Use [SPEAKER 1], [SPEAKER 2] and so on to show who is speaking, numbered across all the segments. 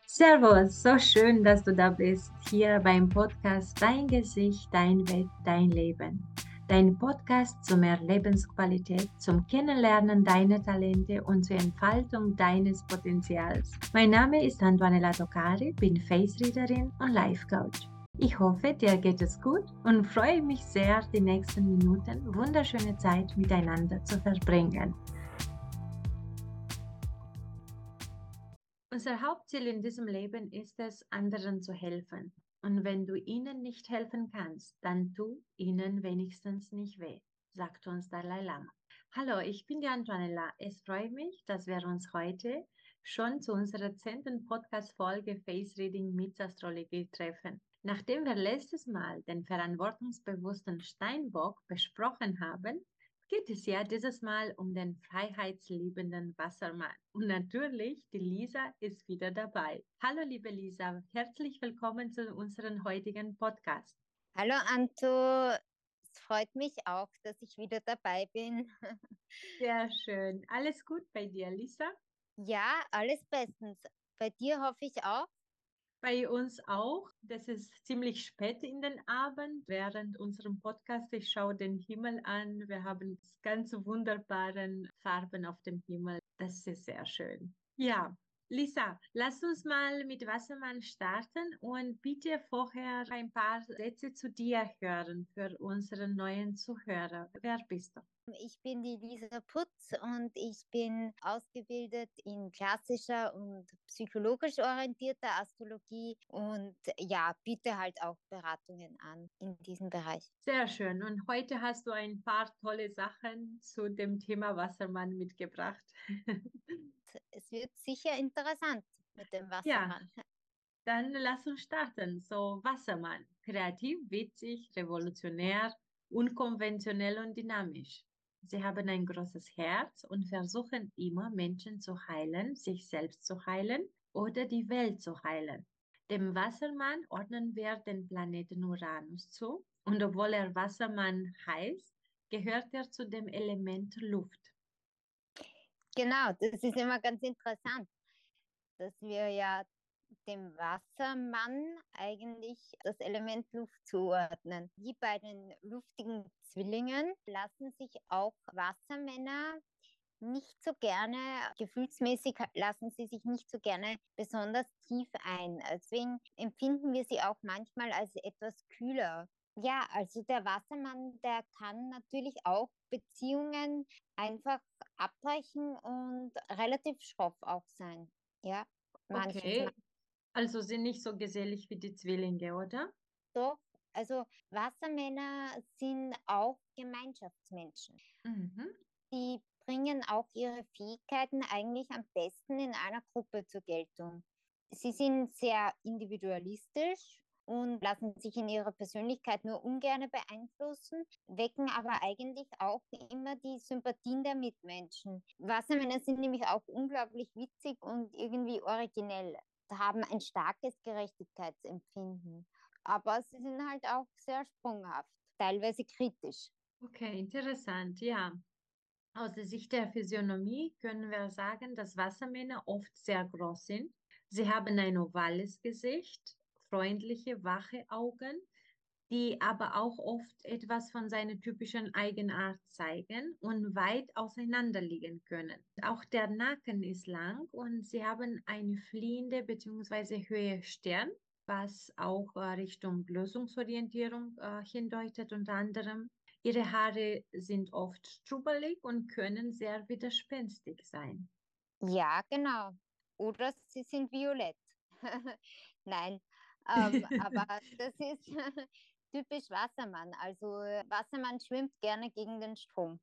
[SPEAKER 1] Servus, so schön, dass du da bist, hier beim Podcast Dein Gesicht, dein Weg, dein Leben. Dein Podcast zu mehr Lebensqualität, zum Kennenlernen deiner Talente und zur Entfaltung deines Potenzials. Mein Name ist Antonella Toccari, bin Face Readerin und Life Coach. Ich hoffe, dir geht es gut und freue mich sehr, die nächsten Minuten wunderschöne Zeit miteinander zu verbringen. Unser Hauptziel in diesem Leben ist es, anderen zu helfen. Und wenn du ihnen nicht helfen kannst, dann tu ihnen wenigstens nicht weh, sagt uns Dalai Lama. Hallo, ich bin die Antonella. Es freut mich, dass wir uns heute schon zu unserer 10. Podcast-Folge Face Reading mit Astrologie treffen. Nachdem wir letztes Mal den verantwortungsbewussten Steinbock besprochen haben, geht es ja dieses Mal um den freiheitsliebenden Wassermann. Und natürlich, die Lisa ist wieder dabei. Hallo, liebe Lisa, herzlich willkommen zu unserem heutigen Podcast.
[SPEAKER 2] Hallo Anto, es freut mich auch, dass ich wieder dabei bin.
[SPEAKER 1] Sehr schön. Alles gut bei dir, Lisa?
[SPEAKER 2] Ja, alles bestens. Bei dir hoffe ich auch.
[SPEAKER 1] Bei uns auch. Das ist ziemlich spät in den Abend. Während unserem Podcast, ich schaue den Himmel an. Wir haben ganz wunderbaren Farben auf dem Himmel. Das ist sehr schön. Ja, Lisa, lass uns mal mit Wassermann starten und bitte vorher ein paar Sätze zu dir hören für unseren neuen Zuhörer. Wer bist du?
[SPEAKER 2] Ich bin die Lisa Putz und ich bin ausgebildet in klassischer und psychologisch orientierter Astrologie und ja, biete halt auch Beratungen an in diesem Bereich.
[SPEAKER 1] Sehr schön. Und heute hast du ein paar tolle Sachen zu dem Thema Wassermann mitgebracht.
[SPEAKER 2] Es wird sicher interessant mit dem
[SPEAKER 1] Ja,
[SPEAKER 2] Wassermann.
[SPEAKER 1] dann lass uns starten. So, Wassermann. Kreativ, witzig, revolutionär, unkonventionell und dynamisch. Sie haben ein großes Herz und versuchen immer, Menschen zu heilen, sich selbst zu heilen oder die Welt zu heilen. Dem Wassermann ordnen wir den Planeten Uranus zu und obwohl er Wassermann heißt, gehört er zu dem Element Luft.
[SPEAKER 2] Genau, das ist immer ganz interessant, dass wir ja dem Wassermann eigentlich das Element Luft zuordnen. Wie bei den luftigen Zwillingen lassen sich auch Wassermänner nicht so gerne, gefühlsmäßig lassen sie sich nicht so gerne besonders tief ein. Deswegen empfinden wir sie auch manchmal als etwas kühler. Ja, also der Wassermann, der kann natürlich auch Beziehungen einfach abbrechen und relativ schroff auch sein. Ja, manches Mal.
[SPEAKER 1] Okay, also sind nicht so gesellig wie die Zwillinge, oder?
[SPEAKER 2] Doch, also Wassermänner sind auch Gemeinschaftsmenschen.
[SPEAKER 1] Mhm.
[SPEAKER 2] Die bringen auch ihre Fähigkeiten eigentlich am besten in einer Gruppe zur Geltung. Sie sind sehr individualistisch und lassen sich in ihrer Persönlichkeit nur ungern beeinflussen, wecken aber eigentlich auch immer die Sympathien der Mitmenschen. Wassermänner sind nämlich auch unglaublich witzig und irgendwie originell, haben ein starkes Gerechtigkeitsempfinden. Aber sie sind halt auch sehr sprunghaft, teilweise kritisch.
[SPEAKER 1] Okay, interessant, ja. Aus der Sicht der Physiognomie können wir sagen, dass Wassermänner oft sehr groß sind. Sie haben ein ovales Gesicht, freundliche, wache Augen, die aber auch oft etwas von seiner typischen Eigenart zeigen und weit auseinander liegen können. Auch der Nacken ist lang und sie haben eine fliehende bzw. höhere Stirn, was auch Richtung Lösungsorientierung hindeutet unter anderem. Ihre Haare sind oft strubbelig und können sehr widerspenstig sein.
[SPEAKER 2] Ja, genau. Oder sie sind violett. Nein, aber das ist typisch Wassermann. Also Wassermann schwimmt gerne gegen den Strom.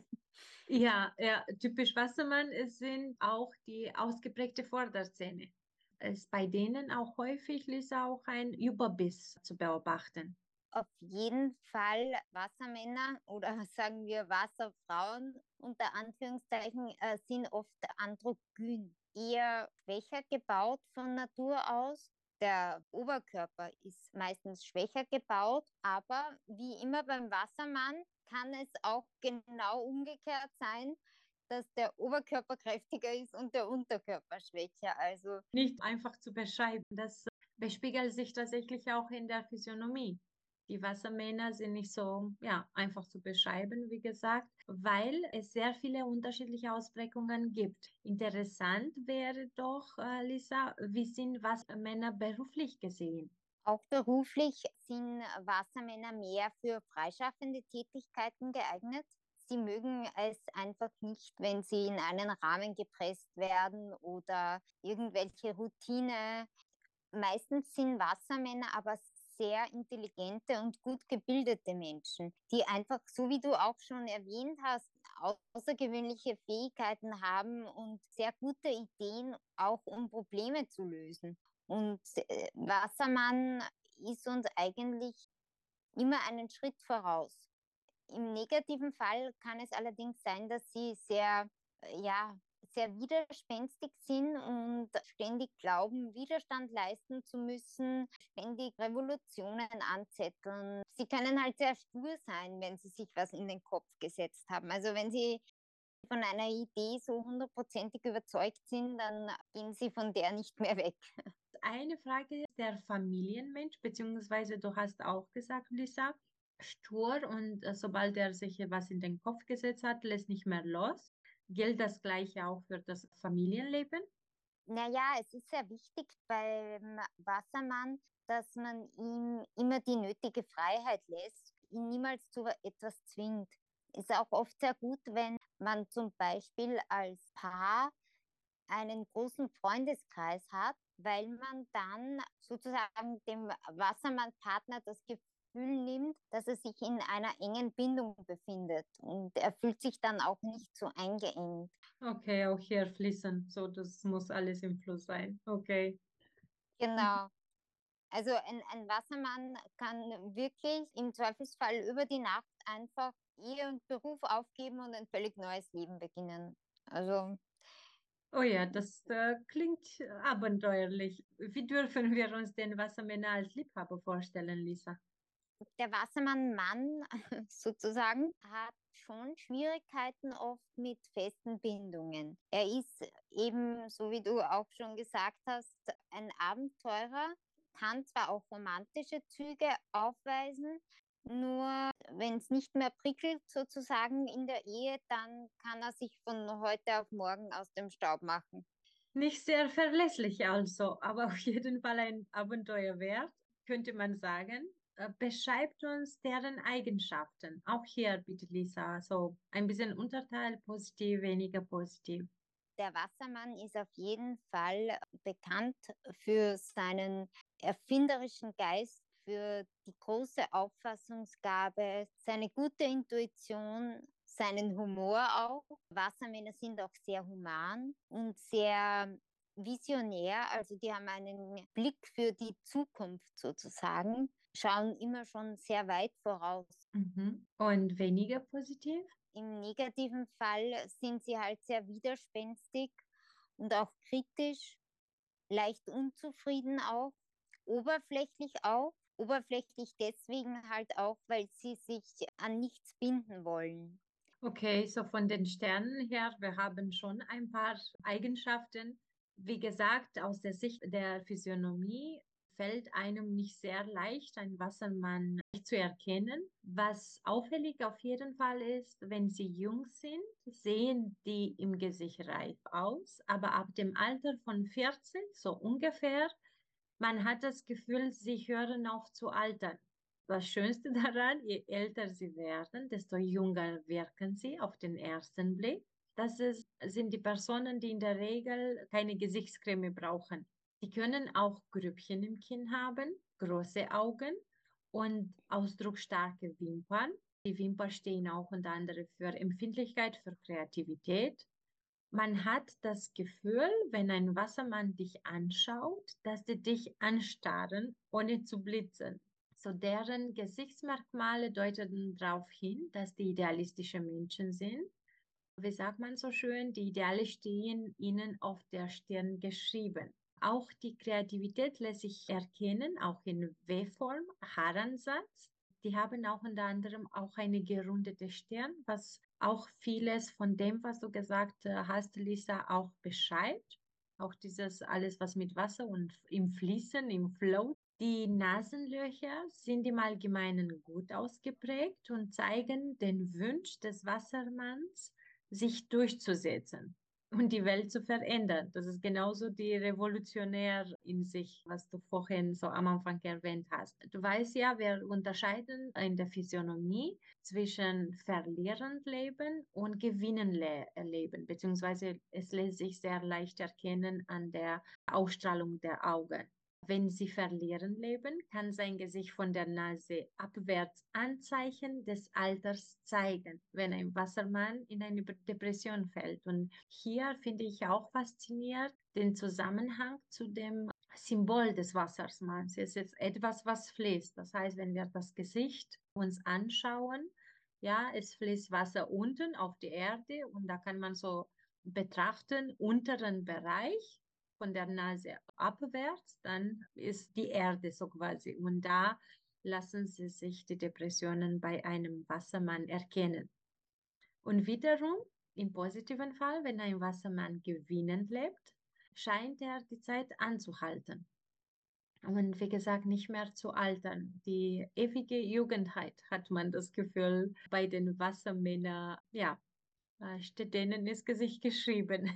[SPEAKER 1] Ja, ja, typisch Wassermann es sind auch die ausgeprägte Vorderzähne. Es ist bei denen auch häufig ist auch ein Überbiss zu beobachten.
[SPEAKER 2] Auf jeden Fall Wassermänner oder sagen wir Wasserfrauen unter Anführungszeichen sind oft androgyn, eher schwächer gebaut von Natur aus. Der Oberkörper ist meistens schwächer gebaut, aber wie immer beim Wassermann kann es auch genau umgekehrt sein. dass der Oberkörper kräftiger ist und der Unterkörper schwächer. Also
[SPEAKER 1] Nicht einfach zu beschreiben, das bespiegelt sich tatsächlich auch in der Physiognomie. Die Wassermänner sind nicht so, ja, einfach zu beschreiben, wie gesagt, weil es sehr viele unterschiedliche Ausprägungen gibt. Interessant wäre doch, Lisa, wie sind Wassermänner beruflich gesehen?
[SPEAKER 2] auch beruflich sind Wassermänner mehr für freischaffende Tätigkeiten geeignet. Sie mögen es einfach nicht, wenn sie in einen Rahmen gepresst werden oder irgendwelche Routine. Meistens sind Wassermänner aber sehr intelligente und gut gebildete Menschen, die einfach, so wie du auch schon erwähnt hast, außergewöhnliche Fähigkeiten haben und sehr gute Ideen, auch um Probleme zu lösen. Und Wassermann ist uns eigentlich immer einen Schritt voraus. Im negativen Fall kann es allerdings sein, dass sie ja, sehr widerspenstig sind und ständig glauben, Widerstand leisten zu müssen, ständig Revolutionen anzetteln. Sie können halt sehr stur sein, wenn sie sich was in den Kopf gesetzt haben. Also wenn sie von einer Idee so hundertprozentig überzeugt sind, dann gehen sie von der nicht mehr weg.
[SPEAKER 1] Eine Frage, der Familienmensch, beziehungsweise du hast auch gesagt, Lisa, stur und sobald er sich was in den Kopf gesetzt hat, lässt nicht mehr los. Gilt das Gleiche auch für das Familienleben?
[SPEAKER 2] Naja, es ist sehr wichtig beim Wassermann, dass man ihm immer die nötige Freiheit lässt, ihn niemals zu etwas zwingt. Ist auch oft sehr gut, wenn man zum Beispiel als Paar einen großen Freundeskreis hat, weil man dann sozusagen dem Wassermann-Partner das Gefühl nimmt, dass er sich in einer engen Bindung befindet und er fühlt sich dann auch nicht so eingeengt.
[SPEAKER 1] Okay, auch hier fließen. So, das muss alles im Fluss sein. Okay. Mhm.
[SPEAKER 2] Genau. Also ein Wassermann kann wirklich im Zweifelsfall über die Nacht einfach Ehe und Beruf aufgeben und ein völlig neues Leben beginnen. Also
[SPEAKER 1] Oh ja, das klingt abenteuerlich. Wie dürfen wir uns den Wassermänner als Liebhaber vorstellen, Lisa?
[SPEAKER 2] der Wassermann-Mann sozusagen hat schon Schwierigkeiten oft mit festen Bindungen. Er ist eben, so wie du auch schon gesagt hast, ein Abenteurer, kann zwar auch romantische Züge aufweisen, nur wenn es nicht mehr prickelt sozusagen in der Ehe, dann kann er sich von heute auf morgen aus dem Staub machen.
[SPEAKER 1] Nicht sehr verlässlich also, aber auf jeden Fall ein Abenteuer wert, könnte man sagen. Beschreibt uns deren Eigenschaften. Auch hier bitte, Lisa, so ein bisschen Unterteil, positiv, weniger positiv.
[SPEAKER 2] Der Wassermann ist auf jeden Fall bekannt für seinen erfinderischen Geist, für die große Auffassungsgabe, seine gute Intuition, seinen Humor auch. Wassermänner sind auch sehr human und sehr visionär, also die haben einen Blick für die Zukunft sozusagen, schauen immer schon sehr weit voraus.
[SPEAKER 1] Mhm. Und weniger positiv?
[SPEAKER 2] Im negativen Fall sind sie halt sehr widerspenstig und auch kritisch, leicht unzufrieden auch, oberflächlich auch. Oberflächlich deswegen halt auch, weil sie sich an nichts binden wollen.
[SPEAKER 1] Okay, so von den Sternen her, wir haben schon ein paar Eigenschaften. Wie gesagt, aus der Sicht der Physiognomie fällt einem nicht sehr leicht, einen Wassermann zu erkennen. Was auffällig auf jeden Fall ist, wenn sie jung sind, sehen die im Gesicht reif aus, aber ab dem Alter von 40, so ungefähr, man hat das Gefühl, sie hören auf zu altern. Das Schönste daran, je älter sie werden, desto jünger wirken sie auf den ersten Blick. Sind die Personen, die in der Regel keine Gesichtscreme brauchen. Die können auch Grübchen im Kinn haben, große Augen und ausdrucksstarke Wimpern. Die Wimpern stehen auch unter anderem für Empfindlichkeit, für Kreativität. Man hat das Gefühl, wenn ein Wassermann dich anschaut, dass die dich anstarren, ohne zu blitzen. So deren Gesichtsmerkmale deuten darauf hin, dass die idealistische Menschen sind. Wie sagt man so schön, die Ideale stehen ihnen auf der Stirn geschrieben. Auch die Kreativität lässt sich erkennen, auch in W-Form, Haaransatz. Die haben auch unter anderem auch eine gerundete Stirn, was auch vieles von dem, was du gesagt hast, Lisa, auch Bescheid. Auch dieses alles, was mit Wasser und im Fließen, im Flow. Die Nasenlöcher sind im Allgemeinen gut ausgeprägt und zeigen den Wunsch des Wassermanns, sich durchzusetzen und die Welt zu verändern. Das ist genauso die Revolutionär in sich, was du vorhin so am Anfang erwähnt hast. Du weißt ja, wir unterscheiden in der Physiognomie zwischen verlierend leben und gewinnen leben, beziehungsweise es lässt sich sehr leicht erkennen an der Ausstrahlung der Augen. Wenn sie verlieren leben, kann sein Gesicht von der Nase abwärts Anzeichen des Alters zeigen, wenn ein Wassermann in eine Depression fällt. Und hier finde ich auch faszinierend den Zusammenhang zu dem Symbol des Wassermanns. Es ist etwas, was fließt. Das heißt, wenn wir das Gesicht uns anschauen, ja, es fließt Wasser unten auf die Erde und da kann man so betrachten, unteren Bereich von der Nase abwärts, dann ist die Erde so quasi. Und da lassen sie sich die Depressionen bei einem Wassermann erkennen. Und wiederum, im positiven Fall, wenn ein Wassermann gewinnend lebt, scheint er die Zeit anzuhalten. Und wie gesagt, nicht mehr zu altern. Die ewige Jugendheit hat man das Gefühl bei den Wassermännern, ja, steht denen ins Gesicht geschrieben.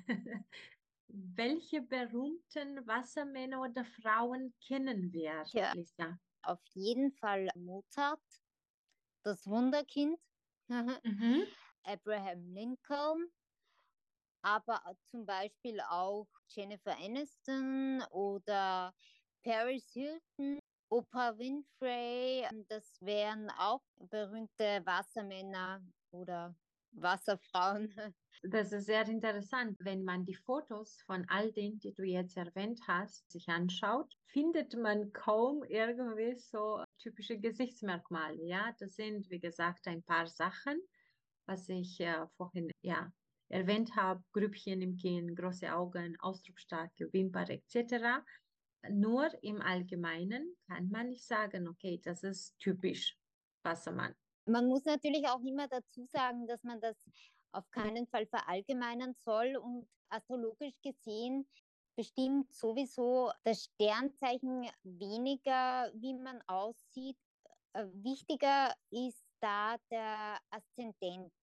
[SPEAKER 1] Welche berühmten Wassermänner oder Frauen kennen wir,
[SPEAKER 2] Ja,
[SPEAKER 1] Lisa?
[SPEAKER 2] auf jeden Fall Mozart, das Wunderkind,
[SPEAKER 1] Mhm.
[SPEAKER 2] Abraham Lincoln, aber zum Beispiel auch Jennifer Aniston oder Paris Hilton, Oprah Winfrey. Das wären auch berühmte Wassermänner oder Wasserfrauen.
[SPEAKER 1] Das ist sehr interessant. Wenn man die Fotos von all denen, die du jetzt erwähnt hast, sich anschaut, findet man kaum irgendwie so typische Gesichtsmerkmale. Ja, das sind, wie gesagt, ein paar Sachen, was ich vorhin ja erwähnt habe. Grübchen im Kinn, große Augen, ausdrucksstarke Wimpern etc. Nur im Allgemeinen kann man nicht sagen, okay, das ist typisch Wassermann.
[SPEAKER 2] Man muss natürlich auch immer dazu sagen, dass man das auf keinen Fall verallgemeinern soll und astrologisch gesehen bestimmt sowieso das Sternzeichen weniger, wie man aussieht. Wichtiger ist da der Aszendent,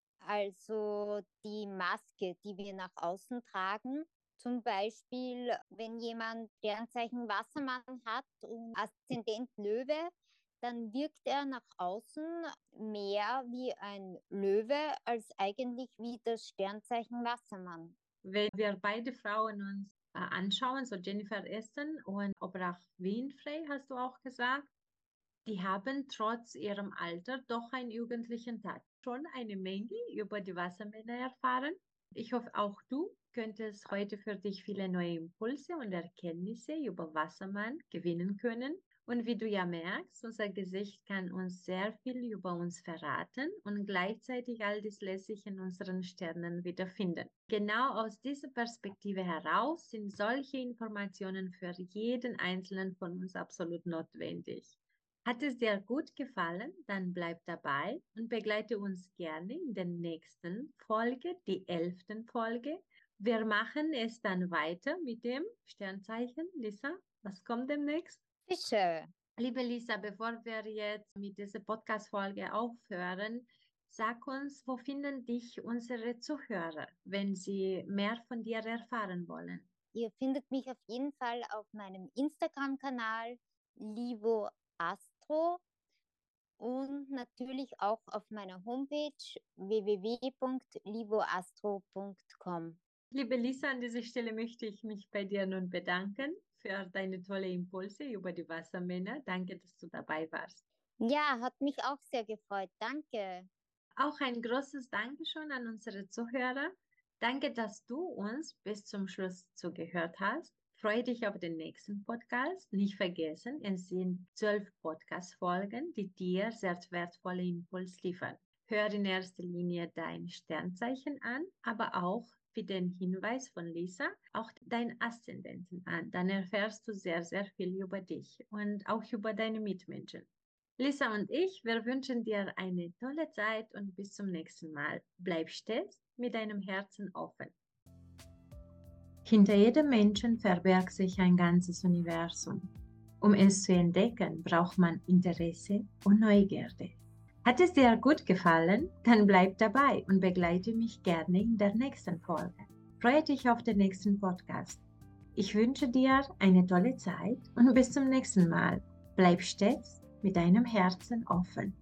[SPEAKER 2] also die Maske, die wir nach außen tragen. Zum Beispiel, wenn jemand Sternzeichen Wassermann hat und Aszendent Löwe, dann wirkt er nach außen mehr wie ein Löwe als eigentlich wie das Sternzeichen Wassermann.
[SPEAKER 1] Wenn wir beide Frauen uns anschauen, so Jennifer Aniston und Oprah Winfrey, hast du auch gesagt, die haben trotz ihrem Alter doch einen jugendlichen Tag. Schon eine Menge über die Wassermänner erfahren. Ich hoffe, auch du könntest heute für dich viele neue Impulse und Erkenntnisse über Wassermann gewinnen können. Und wie du ja merkst, unser Gesicht kann uns sehr viel über uns verraten und gleichzeitig all das lässt sich in unseren Sternen wiederfinden. Genau aus dieser Perspektive heraus sind solche Informationen für jeden Einzelnen von uns absolut notwendig. Hat es dir gut gefallen, dann bleib dabei und begleite uns gerne in der nächsten Folge, die 11. Folge. Wir machen es dann weiter mit dem Sternzeichen. Lisa, was kommt demnächst?
[SPEAKER 2] Fische.
[SPEAKER 1] Liebe Lisa, bevor wir jetzt mit dieser Podcast-Folge aufhören, sag uns, wo finden dich unsere Zuhörer, wenn sie mehr von dir erfahren wollen?
[SPEAKER 2] Ihr findet mich auf jeden Fall auf meinem Instagram-Kanal Livo Astro und natürlich auch auf meiner Homepage www.livoastro.com.
[SPEAKER 1] Liebe Lisa, an dieser Stelle möchte ich mich bei dir nun bedanken für deine tolle Impulse über die Wassermänner. Danke, dass du dabei warst.
[SPEAKER 2] Ja, hat mich auch sehr gefreut. Danke.
[SPEAKER 1] Auch ein großes Dankeschön an unsere Zuhörer. Danke, dass du uns bis zum Schluss zugehört hast. Freue dich auf den nächsten Podcast. Nicht vergessen, es sind 12 Podcast-Folgen, die dir sehr wertvolle Impulse liefern. Hör in erster Linie dein Sternzeichen an, aber auch wie den Hinweis von Lisa, auch dein Aszendenten an. Dann erfährst du sehr, sehr viel über dich und auch über deine Mitmenschen. Lisa und ich, wir wünschen dir eine tolle Zeit und bis zum nächsten Mal. Bleib stets mit deinem Herzen offen. Hinter jedem Menschen verbirgt sich ein ganzes Universum. Um es zu entdecken, braucht man Interesse und Neugierde. Hat es dir gut gefallen? Dann bleib dabei und begleite mich gerne in der nächsten Folge. Freue dich auf den nächsten Podcast. Ich wünsche dir eine tolle Zeit und bis zum nächsten Mal. Bleib stets mit deinem Herzen offen.